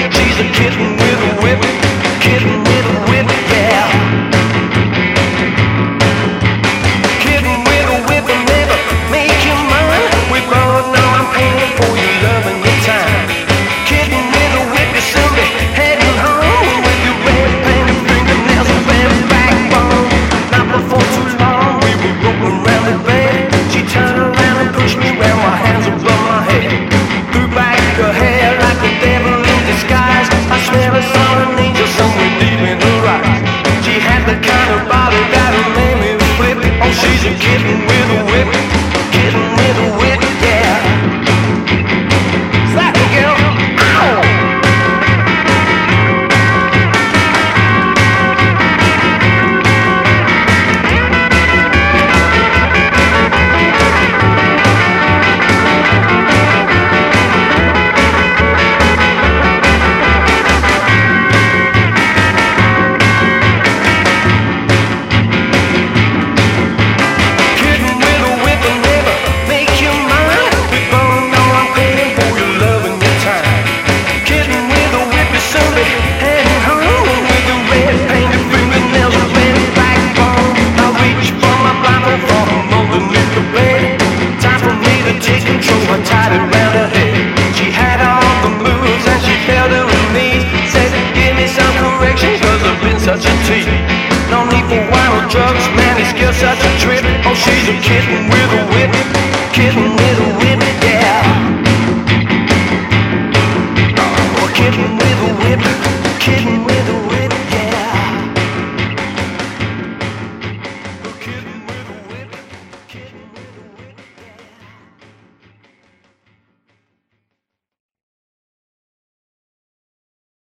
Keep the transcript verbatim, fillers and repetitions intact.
She's a kitten with a whip, kitten with a whip, yeah. Kitten with a whip will never make you mine. We both know I'm paying for your love and your time. Kitten with a whip, you soon be heading home with your red painted fingernails and red backbone. Not before too long, we were rolling around the bed. She turned around and pushed me round, my hands above my head. Threw back her hair like a devil in disguise. I smell a solid angel somewhere deep in her eyes. She had the kind of body that'll make me flip. Oh, she's a kitten with a whip, kitten with a whip, yeah. Slap it, girl. Ow! Such a tease. No need for wild drugs, man, it's just such a trip. Oh, she's a kitten with a whip.